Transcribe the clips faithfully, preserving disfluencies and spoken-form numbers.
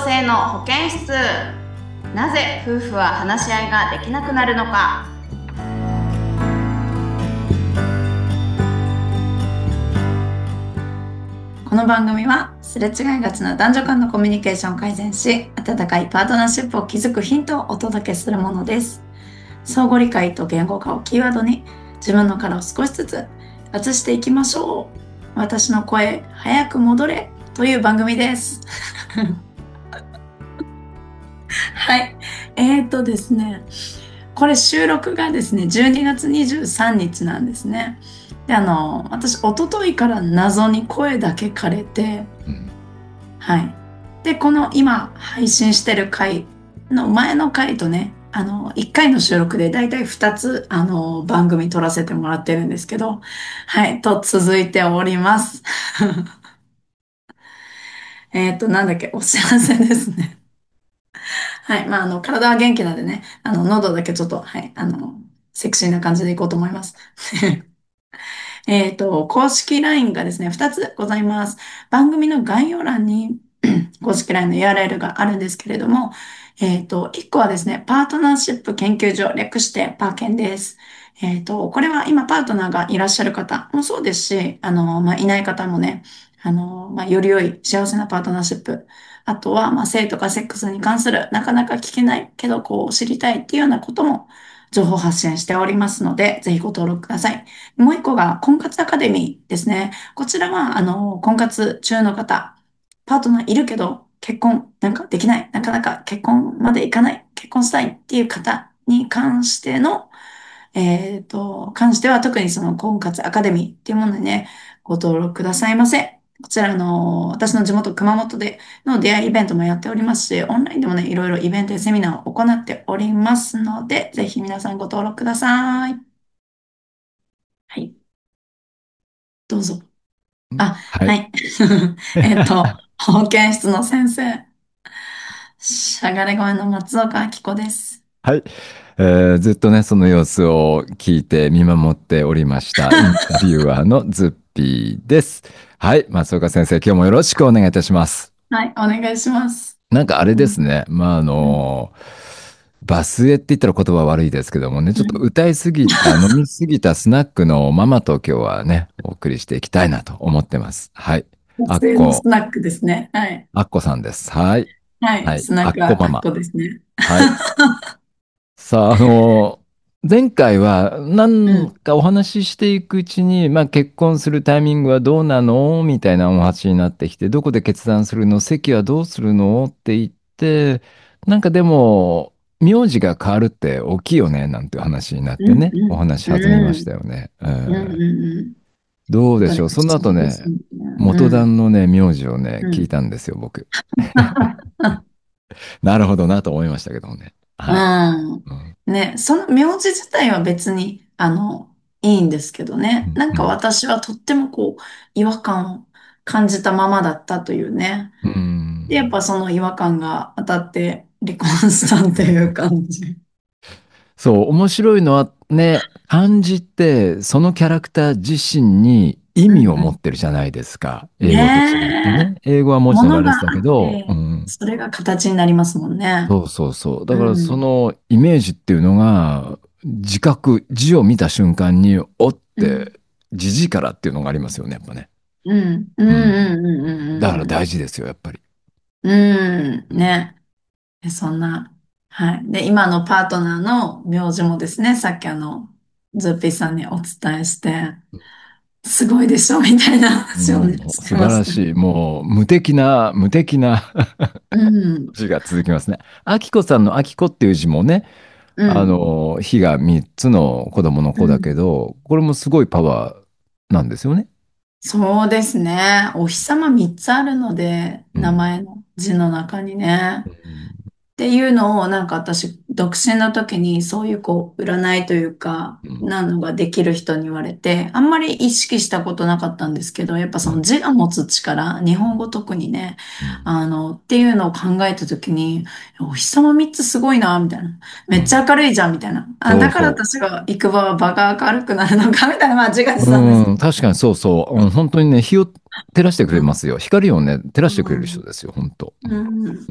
性の保健室。なぜ夫婦は話し合いができなくなるのか。この番組はすれ違いがちな男女間のコミュニケーションを改善し、温かいパートナーシップを築くヒントをお届けするものです。相互理解と言語化をキーワードに、自分の殻を少しずつ外していきましょう。私の声早く戻れという番組ですはい、えーとですねこれ収録がですねじゅうにがつにじゅうさんにちなんですね。で、あの私一昨日から謎に声だけ枯れて、うん、はいでこの今配信してる回の前の回とね、あのいっかいの収録でだいたいふたつあの番組撮らせてもらってるんですけど、はいと続いておりますえっとなんだっけ、お知らせですねはい。まあ、あの、体は元気なんでね、あの、喉だけちょっと、はい、あの、セクシーな感じでいこうと思います。えっと、公式 ライン がですね、ふたつございます。番組の概要欄に公式 ライン の ユーアールエル があるんですけれども、えっと、いっこはですね、パートナーシップ研究所、略してパーケンです。えっと、これは今パートナーがいらっしゃる方もそうですし、あの、まあ、いない方もね、あの、まあ、より良い幸せなパートナーシップ、あとは、まあ、性とかセックスに関する、なかなか聞けないけど、こう、知りたいっていうようなことも、情報発信しておりますので、ぜひご登録ください。もう一個が、婚活アカデミーですね。こちらは、あの、婚活中の方、パートナーいるけど、結婚なんかできない、なかなか結婚までいかない、結婚したいっていう方に関しての、えっと、関しては特にその婚活アカデミーっていうものにね、ご登録くださいませ。こちらの、私の地元熊本での出会いイベントもやっておりますし、オンラインでもね、いろいろイベントやセミナーを行っておりますので、ぜひ皆さんご登録ください。はい。どうぞ。あ、 はい。 はい。えっと、保健室の先生、しゃがれ声の松岡明子です。 はい。えーずっとね、その様子を聞いて見守っておりました。インタビュアーのズッピーです。はい。松岡先生、今日もよろしくお願いいたします。 はい、お願いします。 なんかあれうん、 ですね。まあ、あうん、 の、バスへって言ったら言葉悪いですけどもね、ちょっとうん。 歌いすぎた、飲みすぎたスナックのママと今日はね、お送りしていきたいなと思ってます。はい。 女性のスあっこ、 ナックですね。はい。 あっこさんです。はい。 はい。 はい。 スナッあっクはあっこママ。 こですね。 はい。さあ、あの、前回は何うん。 かお話ししていくうちに、まあ結婚するタイミングはどうなのみたいなお話になってきて、どこで決断するの籍はどうするのって言って、なんかでも、名字が変わるって大きいよね、なんていう話になっうん、 てね、おうん、 話弾みましうん、 たよね。ううん、うん、 ん、 うん。 どうでしょう。 やっぱり不その後ね、 思議ですね。う元ん、 旦のね、名字をね、聞いうん。 たんですよ、僕。なるほどなと思いましたけどもね。はい。 うん。 うん、 ね、その名字自体は別に、あの、いいんですけどね。 うん、 なんかうん。 私はとってもこう、違和感を感じたままだったというね。 うで、やっん。 ぱその違和感が当たって離婚したっていう感じ。 そう、面白いのはね、漢字ってそのキャラクター自身に意味を持うん、 ってるじゃないですか。 うん。 英語と違ってねね。英語は文え。 字のものが羅列だけあっど、うて、 ん。 それが形になりますもんね。 そうそうそう。だうからそん。 のイメージっていうのが、自覚、字を見た瞬間に、おっうん。 て、字力っていうのがありますよね、やっぱね。 うん。うん。 うん。 うん。うん。 だからうん。 大事ですよ、やっぱり。 うん。 うん。 ね。でそんな。はい。で、今のパートナーの名字もですね、さっきあの、ズッピーさんにお伝えして、すごいでしょみたいな話をね、 もうして素ました。 晴らしい。もう無敵な、無敵なうん。 字が続きますね。あきこさんのあきこっていう字もね、あうん。 の、日がみっつの子供の子だけうん。 ど、これもすごいパワーなんですよね。 そうですね。お日様みっつあるので、名うん。 前の字の中にね。 うん。 っていうのをなんか私独身の時にそういうこう占いというかうん。 なのができる人に言われてあんまり意識したことなかったんですけどやっぱその字が持つ力日本語特にねうん。 あのっていうのを考えた時にお日様みっつすごいなみたいなめっちうん。 ゃ明るいじゃんみたいなあだからそうそ私が行く場は場が明るくなるのかみたいなまあ自画自う。 賛です。 うん、確かにそうそう。うん、本当にね、日を照らしてくうん。 れますよ。光をね、照らしてくれるうん。 人ですよ、本当。 うん。っうん。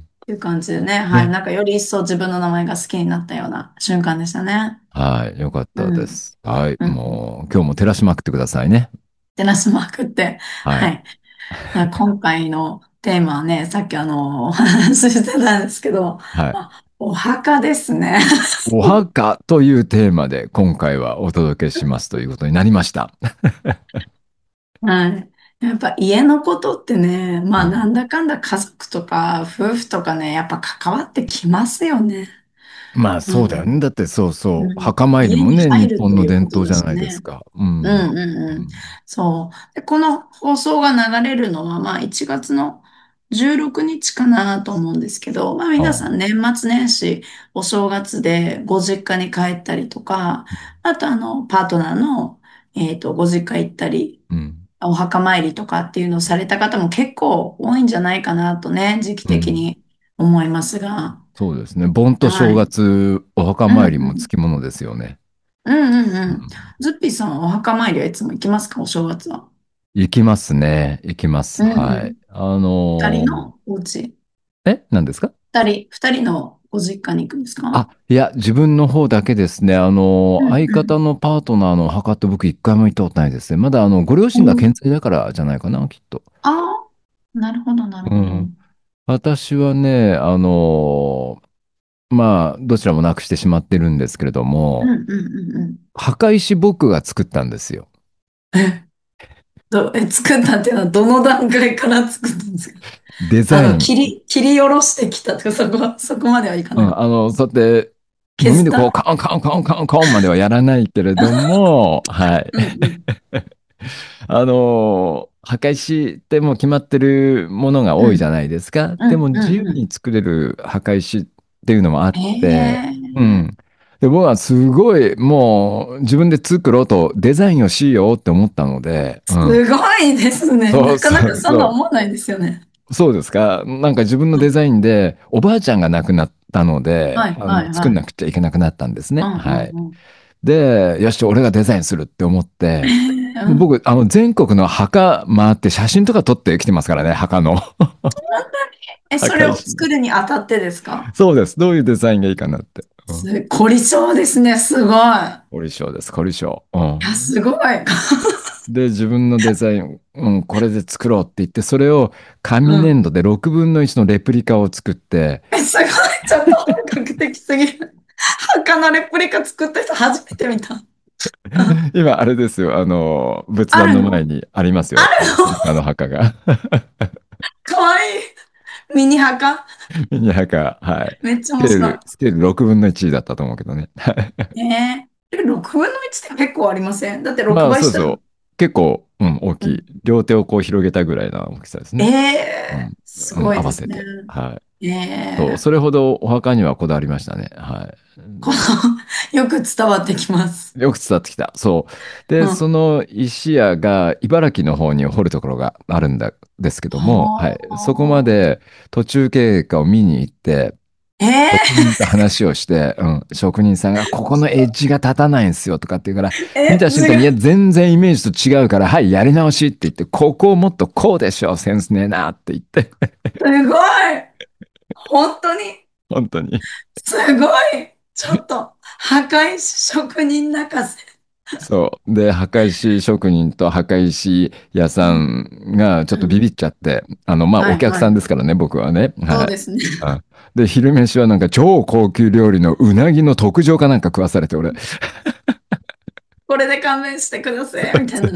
ていう感じでね。はい。 ね。 なんかより一層自分の名前が好きになったような瞬間でしたね。 はい。よかっうん。 たです。はい。 うん。 もう、今日も照らしまくってくださいね。 照らしまくって。 はい。 はい。あ今回のテーマはね、さっきあの、お話ししてたんですけど、 はい。 あ、お墓ですね。 お墓というテーマで今回はお届けしますということになりました。 はい。やっぱ家のことってね、まあなうん。 んだかんだ家族とか夫婦とかね、やっぱ関わってきますよね。 まあうん。 そうだよね。だってそうそう。 うん。 墓参り家にもね、日入ると本の伝いうことだ統じゃないですしね。 か。うん。 うんうんうん。 うん。 そう。で、この放送が流れるのは、まあいちがつのじゅうろくにちかなと思うんですけど、まあ皆さんああ。 年末年始、お正月でご実家に帰ったりとか、あとあの、パートナーの、えっと、ご実家行ったり、 うん。 お墓参りとかっていうのをされた方も結構多いんじゃないかなとね、時期うん。 的に思いますが。 そうですね。盆と正はい。 月、お墓うん参りもつうん。 きものですよね。 うんうんうん。 うん。 ズッピーさんはお墓参りはいつも行きますか、お正月は？ 行きますね。行きます。 うんうはい。 ん。 あ二人のーのお家。 え、何ですか？ 二人、二人のご実家に行くんですか？ あ、いや、自分の方だけですね。あのうんー相方のパートナーのお墓って僕一回も行ったことないですね。まだあの、ご両親がうん。 健在だからじゃないかな、きっと。 ああー、なるほど、なるほど。ううん。 ん私はね、あのーまあ、どちらもなくしてしまってるんですけれども、 うんうんうん。 墓石僕が作ったんですよ。 え、ど、え、作ったっていうのはどの段階から作ったんですか？あの、 デザイン。 切り、切り下ろしてきたとか、そこは、そこまではいかうん、 ない。 あの、そうやって、ゴミでこう、 削った。 カンカンカンカンカンまではやらないけれども、はい。 うんうん。 あの、墓石ってもう決まってるものが多いじゃうんないですか。でもうんう自由んうに作れる墓石っていうのもあっん。 て、 ええ、 うん。で、僕はすごいもう自分で作ろうとデザインをしようって思ったので、うすん。 ごいですね。 そうなかなそうそかそんな思わないですよね。 う。そうですか。なんか自分のデザインでおばあちゃんが亡くなったので、 はいあの、作んなはいはい。 くちゃいけなくなったんですね。 うんうはい。 んうん。 で、よし、俺がデザインするって思っえて、 え、うん。 僕、あの、全国の墓回って写真とか撮ってきてますからね、墓の。 え、それを墓石の。 作るにあたってですか？ そうです。どういうデザインがいいかなって。うん。 す、凝り性ですね。すごい。い凝り性です、凝り性。うや、 ん。 すごい。 で、自分のデザイン、うん、これで作ろうって言って、それを紙うん。 粘土でろくぶんのいちのレプリカを作って、 え、すごい。ちょっと本格的すぎる。墓のレプリカ作った人初めて見た。 今、あれですよ、あの、仏壇の前あるの？ にありますあよ、レプリカのるの？ 墓が。 かわいい。ミニ墓。 ミニ墓、はい。 めっちゃスケール、 面白スケールろくぶんのいちだったと思うけどね。 い。えー、え、ろくぶんのいちって結構ありません？だって6 まあ、 倍したら。 そうそう。結構、うん、大きい。 うん。 両手をこう広げたぐらいな大きさですえね。うえー、 ん。 すうん、 ごいですね。 合わせて。はい。 えそう、 えー、 それほどお墓にはこだわりましたね。はこの、よく伝わってきます。 い。よく伝わってきた。そう。で、そうん。 の石屋が茨城の方に掘るところがあるんだですけども、はい。そこまはで途中経過を見に行って、 あ。え職人と話をして、うん、職人さんが、ここのエッジが立たないんですよとかって言うから、 ー、え、 見た瞬間に、いや、 すごい。 全然イメージと違うから、はい、やり直しって言って、ここをもっとこうでしょ、センスねえなって言って、 すごい。本当に、 本当に。 すごい。ちょっと、墓石職人泣かせ。 そう。で、墓石職人と墓石屋さうん。 んがちょっうん。 とビビっちゃって、あの、まあ、お客さんはいはい。 ですからね、僕はね。はい。 そうですね。 あで、昼飯はなんか超高級料理のうなぎの特上かなんか食わされて、俺。 これで勘弁してください。みたいな。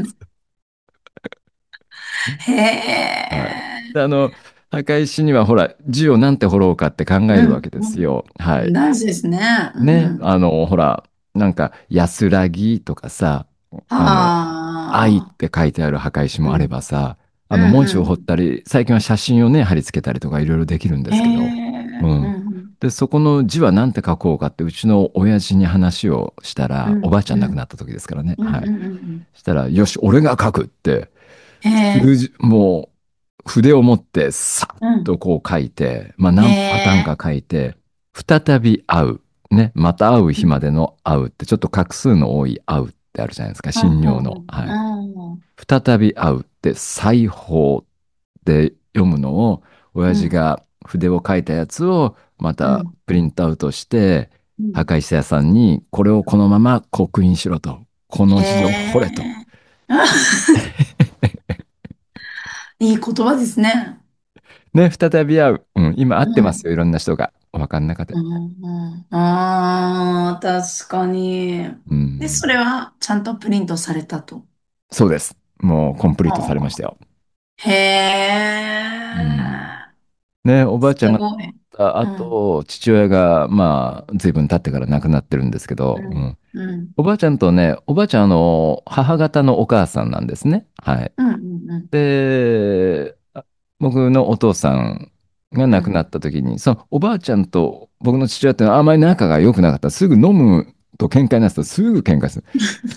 へはい。 え。 で、あの、墓石にはほら、字をなんて彫ろうかって考えうん。 るわけですよ。はうん。 い。 大事ですね。うね。 ん。 あの、ほら、なんか、安らぎとかさ、あの、愛っああ。 て書いてある墓石もあれうん。 ばさ、あの、 うん文字を彫っうん。 たり、最近は写真をね、貼り付けたりとかいろいろできるんでへすけど、うえ。うん。 ん。 で、そこの字はなんて書こうかって、うちの親父に話をしたら、おうん。 ばあちゃん亡くうん。 なった時ですからね。 うん。うん。 はい。 うん。 したら、よし、俺が書くって、 へえ。 数字、もう、筆を持って、さっうん。 とこう書いて、まあへ何パターンかえ。 書いて、再び会う。ね、また会う日まうん。 での会うって、ちょっと画数の多い会うっってあるじゃないですか、 うん、 神う妙の。 ん、 はい。 うん、 再び会うって裁縫で読むのを、親うん、 父が筆を書いたやつをまたうん。 プリントアウトして、 うん。 墓石屋さんにこれをこのまま刻印しろと。このへ字を彫れと。 え。あ、いい言葉ですね。 ね、再び会う。うん、今会ってうん。 ますよ、いろんな人が。お墓の中で。 うん、うん。ああ、確かに。 うで、 ん。 それはちゃんとプリントされたと。 そうです。もうコンプリートされましたあよ。 ー、へうん。 え。 ね、おばあすちゃんが亡くごい。 なったうん。 後、父親が、まあ、随分経ってから亡くなってるんですけど、ううん。 ん。 うん。 おばあちゃんとね、おばあちゃん、あの、母方のお母さんなんですね。はい。 うん。うん。うん。 で、あ僕のお父さんが亡くなうん。 った時に、そのおばあちゃんと僕の父親っていうのはあまり仲が良くなかった。すぐ飲むと喧嘩になってたすぐ喧嘩する。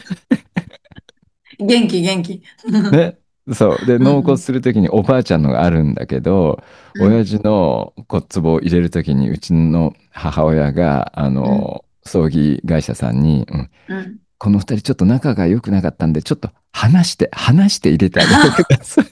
元気、元気。 ね。そう。で、納骨うん。 する時におばあちゃんのがあるんだけど、 うん。 親父の骨壺を入れる時にうちの母親が、あうん。 の、葬儀会社さんに、うん、 うん。 この二人ちょっと仲が良くなかったんで、ちょっと話して、話して入れてあげてくださいって。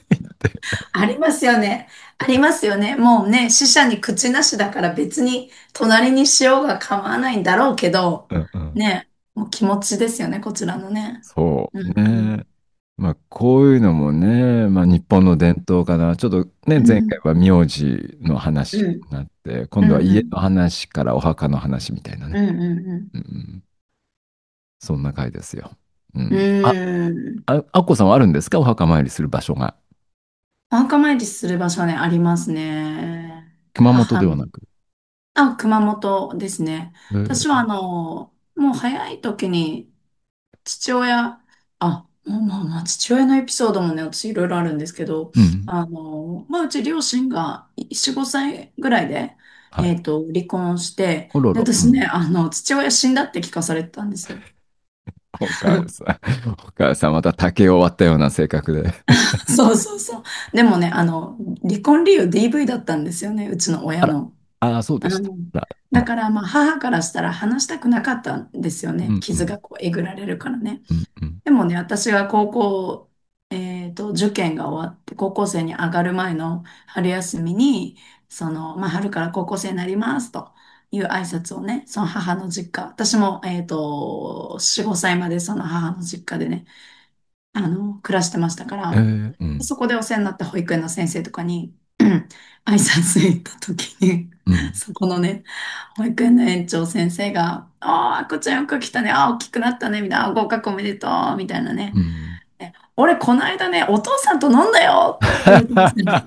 ありますよね。ありますよね。もうね、死者に口なしだから別に隣にしようが構わないんだろうけど、 うんうん。 ね、もう気持ちですよね、こちらのね。うそうん、 ね。まあ、こういうのもね、まあ、日本の伝統かな。ちょっとね、 うん、 前回うん、 は名字の話にうん、 なって、今うん、 度は家のうん、 話からお墓の話みたいなね。 うん、うんうん、そんな回ですよ。ううん。あ、 ん。うん。 あ、アッコさんはあるんですか？お墓参りする場所が。 お墓参りする場所ね、ありますね。 熊本母の、 ではなく。 あ、熊本ですね。 えー私はあの、もう早い時に父親、あ、もうまあまあ父親のエピソードもね、私いろいろあるんですけど、 うん。 あの、まあうち両親がよん、ごさいぐらいで、 はい。 えっと、離婚して、で、 おろろ。う私ね、 ん。 あの、父親死んだって聞かされてたんですよ。 お母さん。お母さんまた竹を割ったような性格で。 そうそうそう。でもね、あの、離婚理由 ディーブイ だったんですよね、うちの親あら。 の。 ああ、そうでした。 うん。 あら。 だからまあ母からしたら話したくなかったんですようん。 ね。 うん。うん。 傷がこうえぐられるからね。 うん。うん。 でもね、私が高校、えっと、受験が終わって、高校生に上がる前の春休みに、その、まあ、春から高校生になりますという挨拶をね、その母の実家、私も、えっと、よん、ごさいまでその母の実家でね、あの、暮らしてましたかえら、 ー、うん。 そこでお世話になった保育園の先生とかに、うん挨拶に行った時に、 うん。 そこのね、保育園の園長先生が、ああ、赤ちゃんよく来たね、ああ、大きくなったね、みたいな、あ合格おめでとう、みたいなね。 うん。 ね俺、この間ね、お父さんと飲んだよって言われてますね。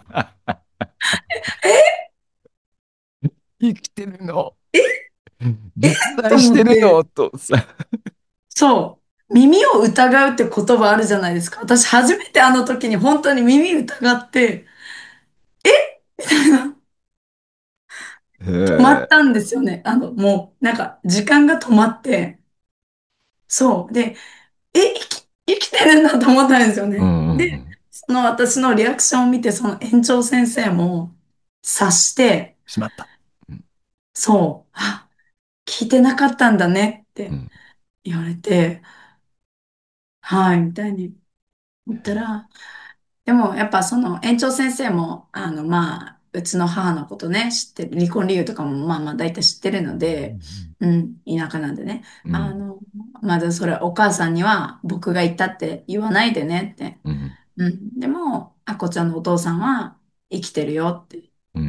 え生きてるの。 え実と在してるの、 思って、 お父さん。 そう、耳を疑うって言葉あるじゃないですか。私、初めてあの時に本当に耳疑って、みたいな、 へ止まったえ。 んですよね。あの、もう、なんか、時間が止まって、そう。で、え、生き、生きてるんだと思ったんですよね。 うんうんうで、 ん。 その私のリアクションを見て、その園長先生も察して、 しまった。うん。 そう、あ、聞いてなかったんだねってうん。 言われて、はい、みたいに言ったら、でもやっぱその園長先生も、あの、まあ、うちの母のことね、知ってる、離婚理由とかもまあまあ大体知ってるので、うん、田舎なんでね、 うん。 あの、まずそれお母さんには僕が言ったって言わないでねって、 うん。 うん、でも、あこちゃんのお父さんは生きてるよって、 うん。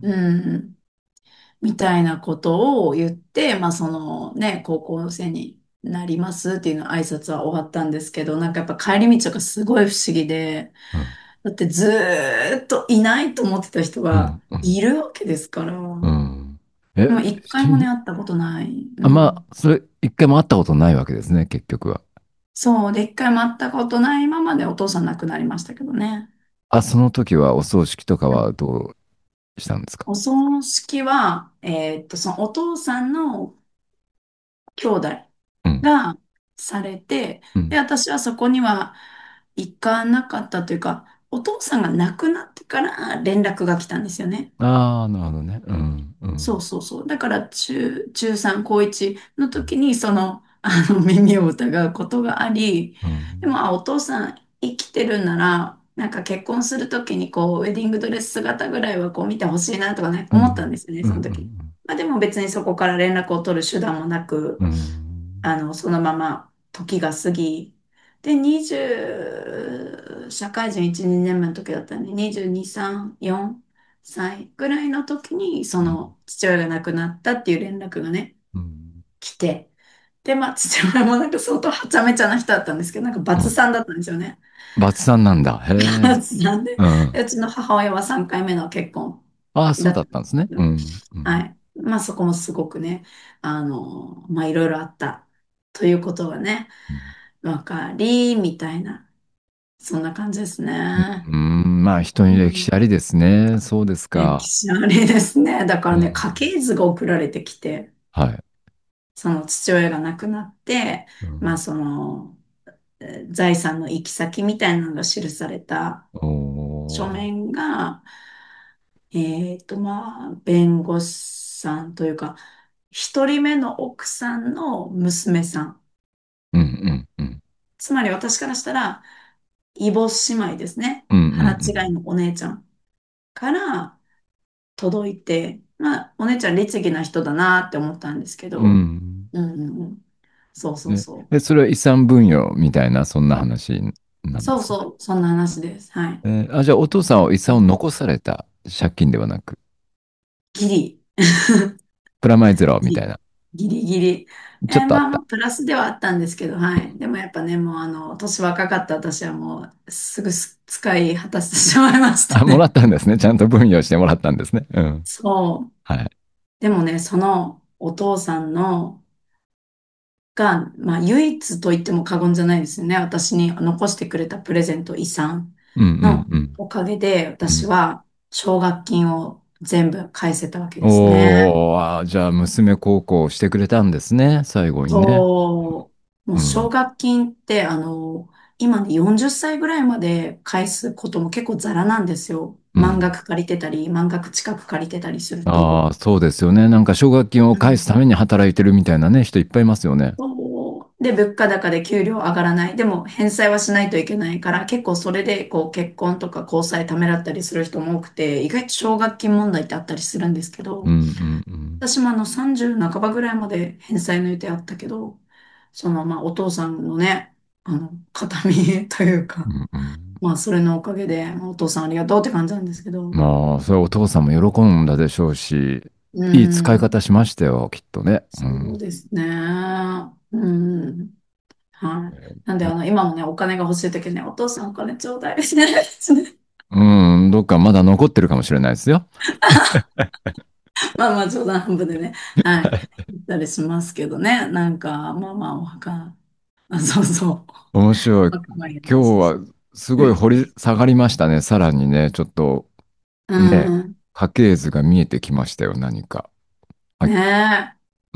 うん、みたいなことを言って、まあそのね、高校生になりますっていうの挨拶は終わったんですけど、なんかやっぱ帰り道がすごい不思議で、 うん。 だってずーっといないと思ってた人がうん。うん。 いるわけですから。 うん。え、 でも一回もね、 死ん、 会ったことない。うあ、まん。 あ、それ、一回も会ったことないわけですね、結局は。 そう。で、一回も会ったことないままでお父さん亡くなりましたけどね。 あ、その時はお葬式とかうん。 はどうしたんですか？ お葬式は、えーっと、そのお父さんの兄弟うん。 がされて、で、 うん。 私はそこには行かなかったというか、お父さんが亡くなってから連絡が来たんですよね。 ああ、なるほどね。うん。うそうん。 そうそう。だから中、中さん、高いちの時に、その、 あの、耳を疑うことがあり、 うん。 でも、あ、お父さん生きてるんなら、なんか結婚するときにこう、ウェディングドレス姿ぐらいはこう見てほしいなとかね、思ったんうん。 ですよね、 うん。うその時。 ん。 まあでも別にそこから連絡を取る手段もなく、 うん。 あの、そのまま時が過ぎ、で、にじゅう、社会人いち、にねんめの時だったんで、にじゅうに、さん、よんさいぐらいの時に、そうん。 の父親が亡くなったっていう連絡がね、 うん。 来て、で、まあ、父親もなんか相当はちゃめちゃな人だったんですけど、なんかバうん。 ツさんだったんですよね。 バツさんなんだ。へえ。 バツさんで、 うん。 でうちの母親はさんかいめの結婚ああ、そうだだったんったんですね。 ですけど、 うん。うん。 はい。まあ、そこもすごくね、あの、まあ、いろいろあったということがね、 うん。 わかり、みたいな、そんな感じですね。 うん、まあ、人に歴うん、 史ありですね。そうですか。 歴史ありですね。だからね、 うん。 家系図が送られてきて、 はい。 その父親が亡くなって、 うん。 まあ、その、えー財産の行き先みたいなのが記された書おー。 面が、えっと、まあ、弁護士さんというか、一人目の奥さんの娘さん。 うんうんうん。 つまり私からしたら、異母姉妹ですね。 うんう腹違いんのお姉ちゃんから届いて、まあ、お姉ちゃん律儀な人だなって思ったんですけうん。うど、 ん。 うんうんうん。そうそうね。 そう。 で、それは遺産分与みたいな、そんな話なんですか？ そうそう、そんな話です。はい。 えーあ、じゃあ、お父さんは遺産を残された借金ではなく、 ギリ。 プラマイゼロみたいギな。 ギリギリ。えーまあまあ、 ちょっとあった。 プラスではあったんですけど、はい。でもやっぱね、もうあの、年若かった私はもう、すぐす使い果たしてしまいましあ、もらたね。 ったんですね。ちゃんと分与してもらったんですね。うん。 そう。 はい。 でもね、そのお父さんの、が、まあ、唯一と言っても過言じゃないですよね。私に残してくれたプレゼント、遺産うんうのんうん。 おかげで、 うん。 私は奨学金を全部返せたわけですね。 おー、あ、じゃあ、娘孝行してくれたんですね。最後にね。 そう、もううん。 奨学金って、あの、今ね、よんじゅっさいぐらいまで返すことも結構ザラなんですよ。満うん。 額借りてたり、満額近く借りてたりすると。 ああ、そうですよね。なんか奨学金を返すために働いてるみたいなね、人いっぱいいますよね。 そうで、物価高で給料上がらない。でも、返済はしないといけないから、結構それで、こう、結婚とか交際ためらったりする人も多くて、意外と奨学金問題ってあったりするんですけど、 うんうんうん。 私もあのさんじゅう半ばぐらいまで返済の予定あったけど、その、まあ、お父さんのね、あの、形見といううか、 んうん。 まあ、それのおかげで、まあお父さんありがとうって感じなんですけど、 まあ、それはお父さんも喜んだでしょうし、 ういい使いん、 方しましたよ、きっとね。うそうん。 ですね。うん。はい。なんで、あの、今もね、お金が欲しいときね、お父さんお金ちょうだいしないですね。 うん、どっかまだ残ってるかもしれないですよ。 まあまあ、冗談半分でね、はい。言ったりしますけどね。なんか、まあまあ、お墓、あ、そうそう。 面白い。 お墓参りの今日話です。 はすごい掘うん。 り下がりましたね。さらにね、ちょっとうね、 ん。 家系図が見えてきましたよ、何か。はねい。 え。 うん。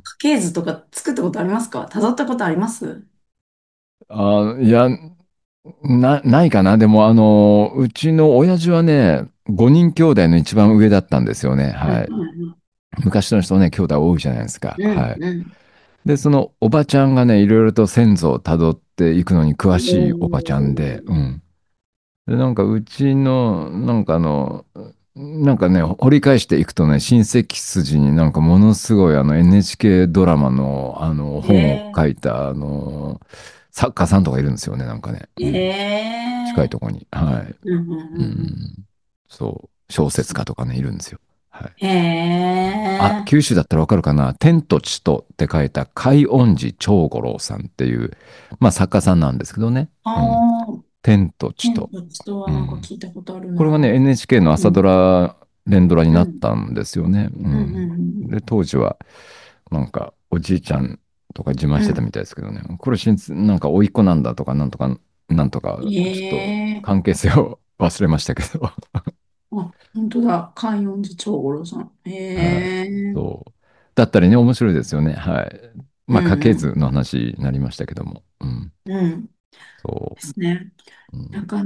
家系図とか作ったことありますか？辿ったことあります？ あ、いや、な、ないかな。でも、あの、うちの親父はね、ごにん兄弟の一番上だったんですよね。 はいははい。 いはい。 昔の人ね、兄弟多いじゃないですか。 うん、 はい。 うん。 で、そのおばちゃんがね、いろいろと先祖をたどっていくのに詳しいおばちゃんで、うおん。で、なんかうちの、なんかあの、なんかね、掘り返していくとね、親戚筋になんかものすごいあの エヌエイチケー ドラマのあのー。 本を書えいたあの作家さんとかいるんですよね、なんかね。 ー、 うん。近いえところに。はい。 ー。うん、うん、 ううん。 ん。そう。小説家とかね、いるんですよ。はい。 へあ、 え。 九州だったらわかるかな。天と地とって書いた海恩寺長五郎さんっていう、まあ作家さんなんですけどね。 あうん。 あ、 天と地と。 天と地とはなんかうん。 聞いたことあるこれがね、 な。 エヌエイチケー の朝ドうん、 ラ、連ドラになっうん、 たんですよね。ううん、うん。 ん、 で、当時は、なんか、おじいちゃんとか自慢うん。 してたみたいですけどね。これ、しんなんか、甥っ子なんだとか、なんとか、なんとか、 うん。 ちょっと、 ええ。 関係性を忘れましたけど。 あ、本当だ。観音寺長五郎さん。 はい。 へえ。 そう。だったりね、面白いですよね。はい。 うまあ、家系図ん、 の話になりましたけども。うん。 うん。うん。 そですね。 う。うん。 なんかあの、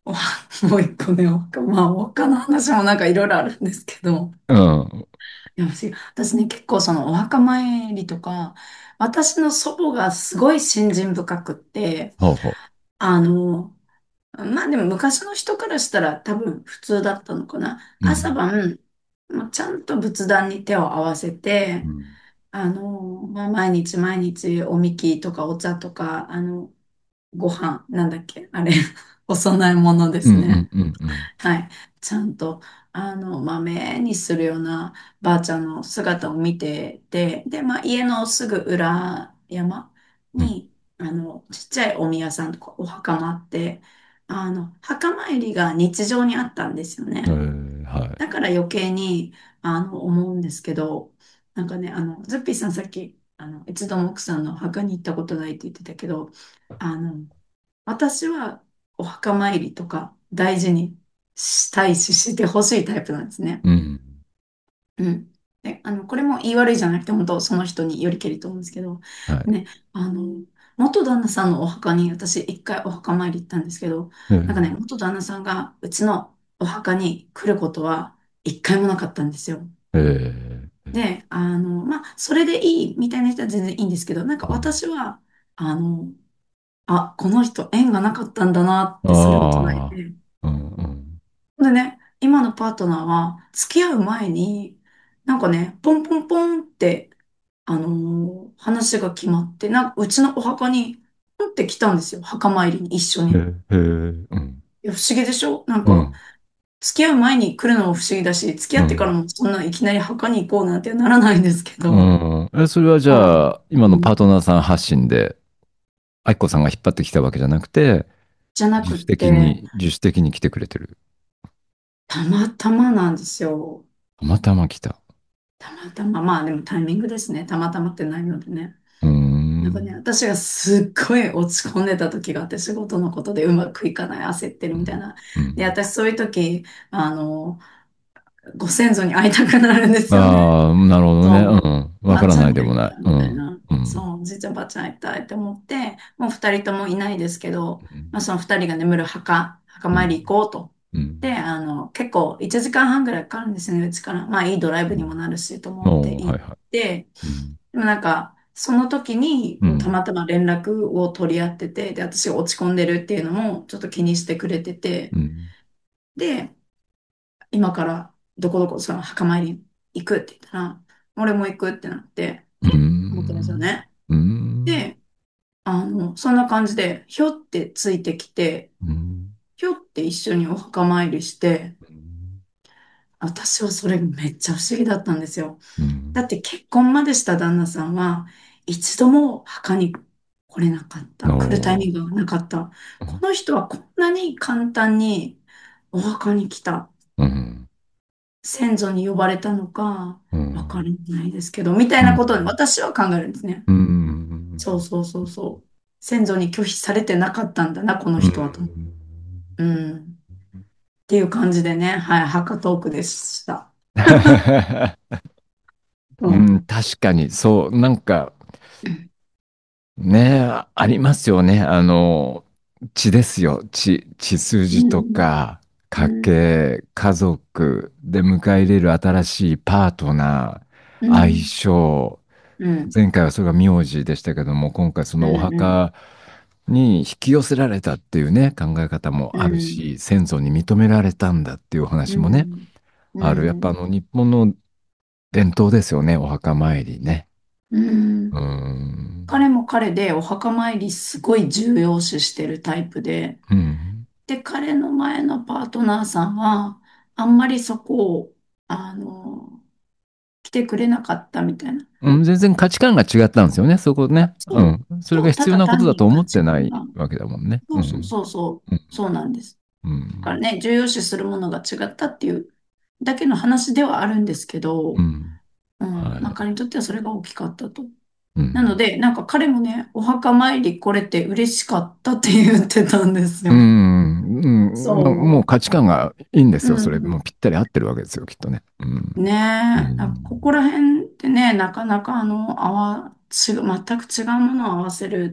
おもう一個ね、お墓、まあ、お墓の話もなんかいろいろあるんですけど、 うん。 いや、私、私ね、結構そのお墓参りとか、私の祖母がすごい信心深くって、 ほうほあの、まあでも昔の人からしたら多分普通だったのかな。 う。う朝ん。 晩、まあちゃんと仏壇に手を合わせて、 うん。 あの、まあ、毎日毎日おみきとかお茶とか、あの、ご飯、なんだっけ、あれ、お供え物でうん。 すね。 うん。うん。 はい。ちゃんと、あの、まめにするようなばあちゃんの姿を見てて、で、まあ、家のすぐ裏山うん。 に、あの、ちっちゃいお宮さんとかお墓もあって、あの、墓参りが日常にあったんですよえね。 ー、はい。 だから余計に、あの、思うんですけど、なんかね、あの、ズッピーさんさっき、あの、一度も奥さんの墓に行ったことないって言ってたけど、あの、私はお墓参りとか大事にしたいし、してほしいタイプなんですね。 うん。 うん。で、あの、これも言い悪いじゃなくて、本当その人によりけりと思うんですけど、 はい。 ね、あの、元旦那さんのお墓に私一回お墓参り行ったんですけど、 えなんかね、 ー、 元旦那さんがうちのお墓に来ることは一回もなかったんですよ。 えー、 で、あの、まあ、それでいいみたいな人は全然いいんですけど、なんかうん。 私は、あの、あ、この人縁がなかったんだなってそれを捉えあて、 あ、うん。うん。 でね、今のパートナーは付き合う前に、なんかね、ポンポンポンって、あのー話が決まって、なんかうちのお墓に、ポンって来たんですよ。墓参りに一緒に。 えー、えー、うん。 いや、不思議でしょなんか、 うん。 付き合う前に来るのも不思議だし、付きうん。 合ってからもそんないきなり墓に行こうなんてならないんですけうど、 ん。え、それはじあ、 ゃあ、今のパーうん、 トナーさん発信で、愛子さんが引っ張ってきたわけじゃなくて、 じゃなくっ自主的て、 に、自主的に来てくれてる。 たまたまなんですよ。 たまたま来た。 たまたま、まあでもタイミングですね。たまたまってないのでね。 うーなんかね、 ん。 私がすっごい落ち込んでた時があって、仕事のことでうまくいかない、焦ってるうん。 みたいな。で、 うん。 私そういう時、あの、ご先祖に会いたくなるんですよね。 ああ、なるほどね。 そう、 うん。わからばあちゃんないでもない。 に会いたいうん。 みたいな。 うん。 そう、おじいちゃんばあちゃん会いたいって思って、もう二人ともいないですけど、 うん。 まあその二人が眠る墓、墓参りうん。 行こうと。 うん。 で、あの、結構いちじかんはんぐらいかかるんですよね、うちから。まあいいドライブにもなるしと思っておー、は行っいはて、 い。うん。 でもなんか、その時にこうたうん。 またま連絡を取り合ってて、で、私が落ち込んでるっていうのもちょっと気にしてくれてて、 うん。 で、今からどこどこその墓参り行くって言ったら、俺も行くってなって、 う思ってるんですよん。 ね。 うん。 で、あの、そんな感じで、ひょってついてきて、 うん。 ひょって一緒にお墓参りして、 うん。 私はそれめっちゃ不思議だったんですよ。 うん。 だって結婚までした旦那さんは、一度も墓に来れなかった。来るタイおー。 ミングがなかった。 うん。 この人はこんなに簡単にお墓に来た。 うん。 先祖に呼ばれたのか、 うわからん。 ないですけど、みたいうなことにん。 私は考えるんですね。 うん。 そうそうそうそう。先祖に拒否されてなかったんだな、このうん。 人はと。うん。っていう感じでね、はい、墓トークでした。ううん、 ん。 確かに、そう、なんか、ね、あありますよね。あの、血ですよ。血、血う筋とん。 か、家うん。 計、家族で迎え入れる新しいパートナー、相うん。 性。 うん。 前回はそれが名字でしたけども、今回そうん。 のおうん。 墓に引き寄せられたっていうね、考え方もうあるん。 し、先祖に認められたんだっていうおう話もね、 ん。うある。やっぱあん。 の日本の伝統ですよね、お墓参りね。 ううーん。 ん。 彼も彼でお墓参りすごい重要視してるタイプで、 うん。 で、彼の前のパートナーさんは、あんまりそこを、あの、来てくれなかったみたいな。 うん、全然価値観が違ったんですよね、そこね。うそう、 ん。それがそう、た必要なことだ単だと思っに価値てない観が、 わけだもんね。 そうそううん。 そうそう、 うん。 そうなんです。 うん。 だからね、重要視するものが違ったっていうだけの話ではあるんですけど、 うん。 うん、まあはい。 彼にとってはそれが大きかったと。 うん。 なので、なんか彼もね、お墓参り来れて嬉しかったって言ってたんですうよ。 ん。うん。まあもうそ価値観がいいんでう。 すよ。それ、もううん。 ぴったり合ってるわけですよ、きっとね。うん。 ねえ、 うなんかここん。 ら辺ってね、なかなかあの、合わ、違う、全く違うものを合わせる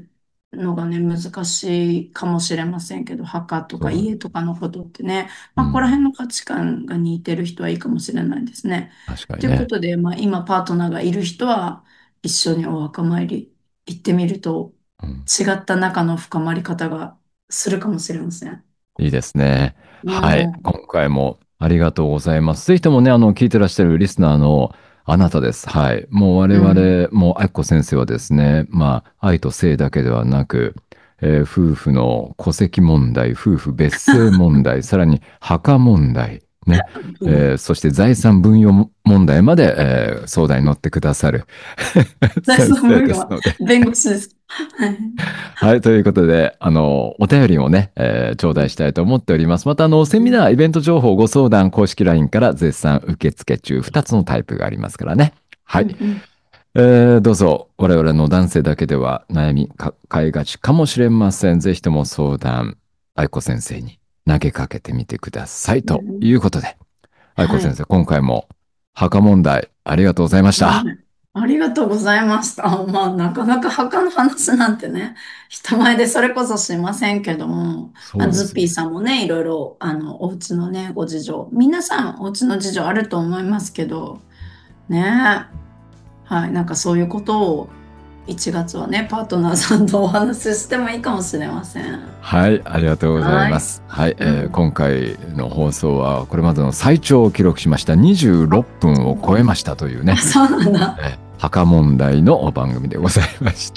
のがね、難しいかもしれませんけど、墓とかそう、 家とかのことってね、まあ、ここらうん、 辺の価値観が似てる人はいいかもしれないですね。というこ確かにね。 とで、まあ、今パートナーがいる人は、一緒にお墓参り行ってみると、 うん、 違った仲の深まり方がするかもしれません。 いいですね。はい。 うん。 今回もありがとうございます。ぜひともね、あの、聞いてらっしゃるリスナーのあなたです。はい。もう我うん。 々、もう愛子先生はですね、まあ、愛と性だけではなく、えー夫婦の戸籍問題、夫婦別姓問題、さらに墓問題、ね、えーそして財産分与問題まで、えー相談に乗ってくださる大先生丈夫はですので、 弁護士です。はい。 はい。ということで、あの、お便りをね、えー頂戴したいと思っております。また、あの、セミナー、イベント情報、ご相談、公式 ライン から絶賛受付中、ふたつのタイプがありますからね。はい。 うんうん。 えーどうぞ、我々の男性だけでは悩み抱えがちかもしれません。ぜひとも相談、愛子先生に投げかけてみてください。とうん。 いうことで、愛子はい。 先生、今回も墓問題、ありがとうございました。 はい。ありがとうございました。あまあ、なかなか墓の話なんてね、人前でそれこそしませんけども、まあ、ズッピーそうですよ。 さんもね、いろいろ、あの、お家のね、ご事情、皆さんお家の事情あると思いますけど、ね、はい、なんかそういうことをいちがつはね、パートナーさんとお話ししてもいいかもしれません。 はい、ありがとうございはい。 ます。はい、えーうん。 今回の放送はこれまでの最長を記録しましたにじゅうろっぷんを超えましたというあ、 ね、 そうなんだ。 えー墓問題の番組でございました。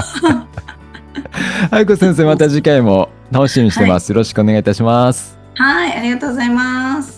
愛子先生、また次回も楽しみにしてはい。 ます。よろしくお願いいたします。 はい、ありがとうございます。